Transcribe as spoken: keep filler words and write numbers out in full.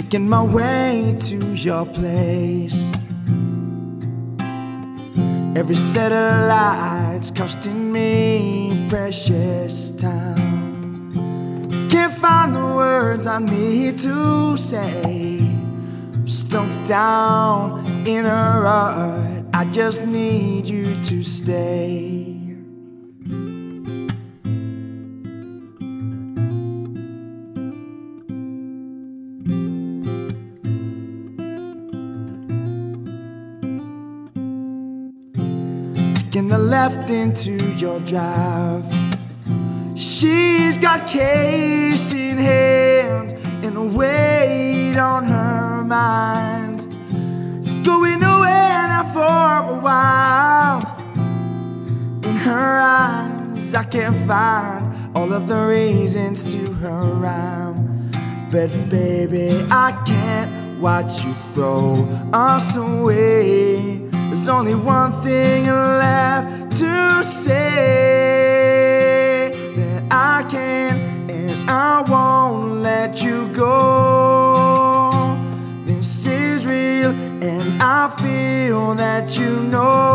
Making my way to your place. Every satellite's costing me precious time. Can't find the words I need to say. I'm stuck down in a rut. I just need you to stay. Taking the left into your drive. She's got case in hand and a weight on her mind. It's going away now for a while. In her eyes I can't find all of the reasons to her rhyme. But baby, I can't watch you throw us away. There's only one thing left to say, that I can and I won't let you go. This is real and I feel that you know.